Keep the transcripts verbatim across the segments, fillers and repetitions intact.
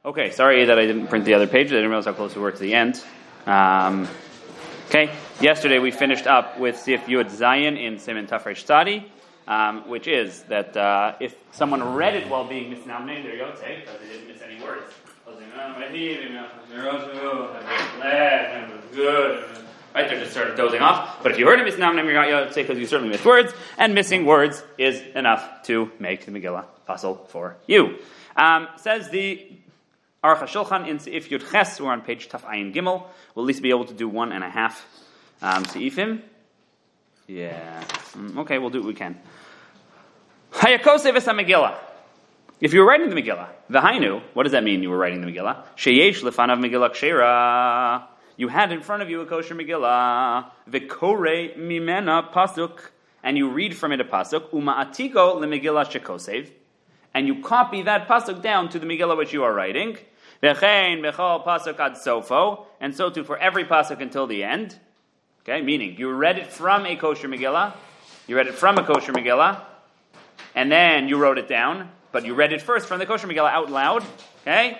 Okay, sorry that I didn't print the other page. I didn't realize how close we were to the end. Um, okay, yesterday we finished up with Sif Yud Zayin in Siman Tafresh Tzadi, um, which is that uh, if someone read it while being misnamnei, there you go, say, because they didn't miss any words. Good. Right, they're just sort of dozing off. But if you heard him misnamnei, you're say because you certainly missed words, and missing words is enough to make the Megillah puzzle for you. Um, says the Aruch HaShulchan in Seif Yud Ches, we're on page Taf Ayin Gimel. We'll at least be able to do one and a half um, Seifim. Yeah. Mm, okay, we'll do what we can. Hayakoseh v'sa Megillah. If you were writing the Megillah, v'hainu, what does that mean? You were writing the Megillah. Sheyesh lefanav Megillah kshera. You had in front of you a kosher Megillah. V'korei mimena pasuk, and you read from it a pasuk. Uma'atiko leMegillah shekosev, and you copy that pasuk down to the Megillah which you are writing. V'chein bechol pasuk ad sofo, and so too for every pasuk until the end. Okay, meaning you read it from a kosher Megillah, you read it from a kosher Megillah, and then you wrote it down, but you read it first from the kosher Megillah out loud. Okay.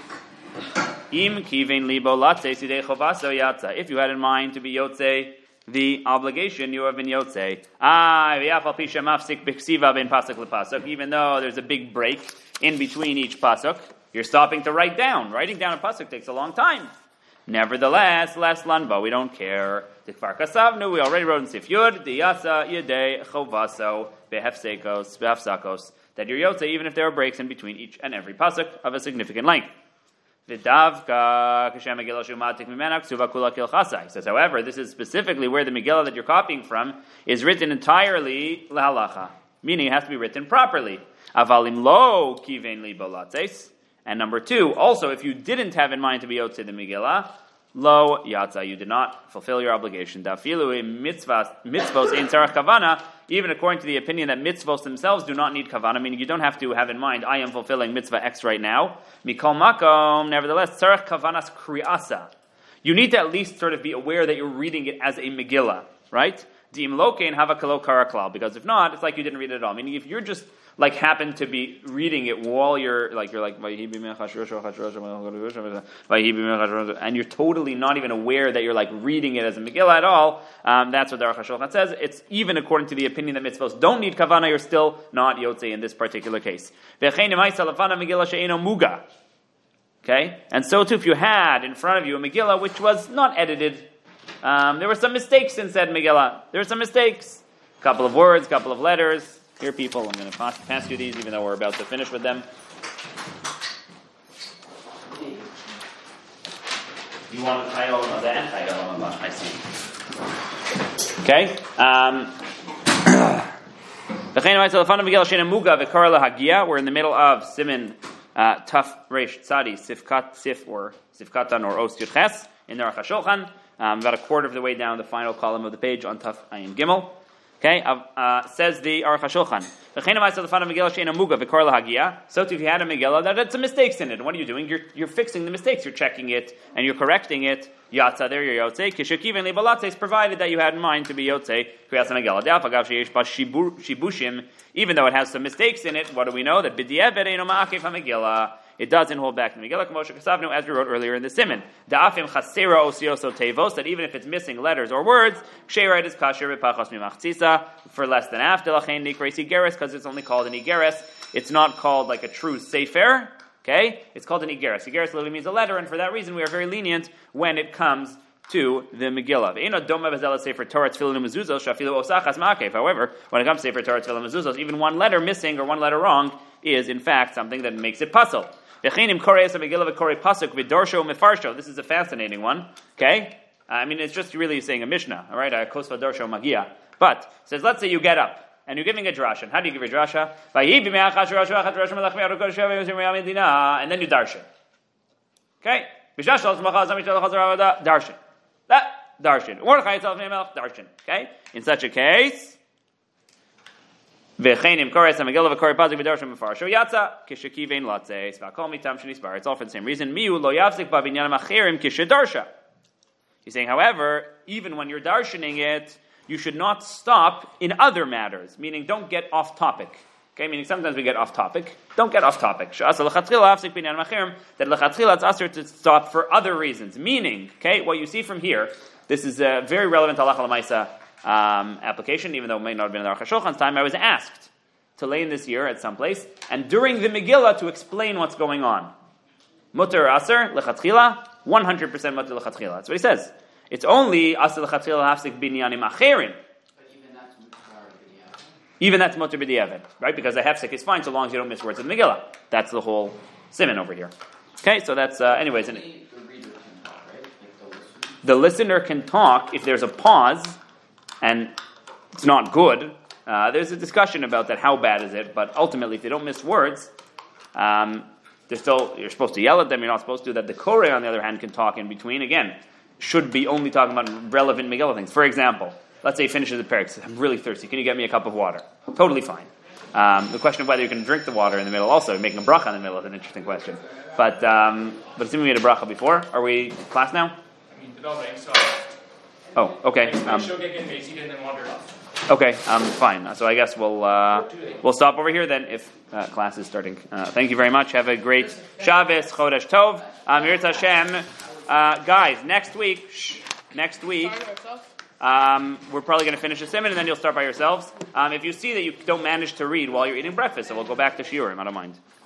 Im kivein libo latze sidei chovaso yatza. If you had in mind to be yotze the obligation, you have been yotze. Ah, v'yafal pi shemafsik b'ksiva ben pasuk lepasuk. Even though there's a big break in between each pasuk, you're stopping to write down. Writing down a pasuk takes a long time. Nevertheless, less lanva, we don't care. Tikvar kasavnu, we already wrote in Sif Yud, diyasa yedei chovaso behefsekos behafsakos. That you're yotze even if there are breaks in between each and every pasuk of a significant length. V'davka kashem Megillah shumatik mimena ksuva kula kilchasai. Says, however, this is specifically where the Megillah that you're copying from is written entirely lahalacha, meaning it has to be written properly. Avalim lo kivein li bolatzes. And number two, also, if you didn't have in mind to be yotze the Megillah, lo yatza, you did not fulfill your obligation. Dafilu mitzvahs mitzvos ein tzarach kavana. Even according to the opinion that mitzvos themselves do not need kavana, meaning you don't have to have in mind, I am fulfilling mitzvah X right now. Mikol makom, nevertheless, tzarach kavanas kriasa. You need to at least sort of be aware that you're reading it as a Megillah, right? Dim lokein hava kalo karaklal, because if not, it's like you didn't read it at all. Meaning if you're just like happen to be reading it while you're like you're like and you're totally not even aware that you're like reading it as a Megillah at all, um, that's what the Aruch HaShulchan says. It's even according to the opinion that mitzvos don't need kavana, you're still not yotze in this particular case. Okay, and so too if you had in front of you a Megillah which was not edited, um, there were some mistakes in said Megillah. There were some mistakes, a couple of words, a couple of letters. Here, people, I'm going to pass, pass you these, even though we're about to finish with them. You want the title of the anti-title of the I see. Okay. Um, we're in the middle of Siman uh, Taf Reish Tzadi Sifkat Sif or Sifkatan or Os Yud Ches in the Aruch HaShulchan. Um, about a quarter of the way down the final column of the page on Taf Ayin Gimel. Okay, uh, says the Aruch HaShulchan. So too, if you had a Megillah that had some mistakes in it, what are you doing? You're, you're fixing the mistakes. You're checking it and you're correcting it. Yatsa, there you're yotze. Kishakiven lebalatzes, provided that you had in mind to be yotze. Kriyas Megillah. Dafagav sheyesh ba shibushim. Even though it has some mistakes in it, what do we know? That b'diavad eino ma'akev ha-Megillah. It doesn't hold back the Megillah, K'moshe Kasavnu, as we wrote earlier in the Siman. Da'afim chasera osioso tevos, that even if it's missing letters or words, ksheirayt is kasher b'pachos mimachtzisa, for less than half, delachein nikreis igeres, because it's only called an igeres. It's not called like a true sefer, okay? It's called an igeres. Igeres literally means a letter, and for that reason we are very lenient when it comes to the Megillah. However, when it comes to Sefer Torah Tefillah Mezuzos, even one letter missing or one letter wrong is in fact something that makes it puzzle. This is a fascinating one. Okay, I mean it's just really saying a Mishnah. All right, kosva dorsho magia. But it says, let's say you get up and you're giving a drasha. How do you give a drasha? And then you darshan. Okay, darshan. That darshan. Darshan. Okay, in such a case. It's often the same reason. He's saying, however, even when you're darshaning it, you should not stop in other matters, meaning don't get off topic. Okay, meaning sometimes we get off topic. Don't get off topic. That lechatchila it's usher to stop for other reasons. Meaning, okay, what you see from here, this is a very relevant halacha l'maisa um, application, even though it may not have been in the Aruch HaShulchan's time. I was asked to lay in this year at some place, and during the Megillah to explain what's going on. Mutter aser lechatchila, one hundred percent mutter lechatchila. That's what he says. It's only aser lechatchila hafsik binyanim acherin. Even that's mutter b'diavad, right? Because the hefsek is fine so long as you don't miss words in the Megillah. That's the whole simon over here. Okay, so that's, uh, anyways. An, the listener can talk if there's a pause, and it's not good. Uh, there's a discussion about that, how bad is it, but ultimately, if they don't miss words, um, they're still, you're supposed to yell at them, you're not supposed to. That the Koreh, on the other hand, can talk in between. Again, should be only talking about relevant Megillah things. For example, let's say he finishes the parak, I'm really thirsty, can you get me a cup of water? Totally fine. Um, the question of whether you can drink the water in the middle also, making a bracha in the middle is an interesting question. But um, but assuming we made a bracha before, are we class now? I mean, developing, so... Oh, okay. Um, okay, um, fine. So I guess we'll uh, we'll stop over here then if uh, class is starting. Uh, thank you very much. Have a great Shabbos, Chodesh Tov. Um, Yirtzeh Hashem. Uh, guys, next week, shh, next week... Um, we're probably going to finish the simon and then you'll start by yourselves. Um, if you see that you don't manage to read while you're eating breakfast, so we'll go back to shiurim. I don't mind.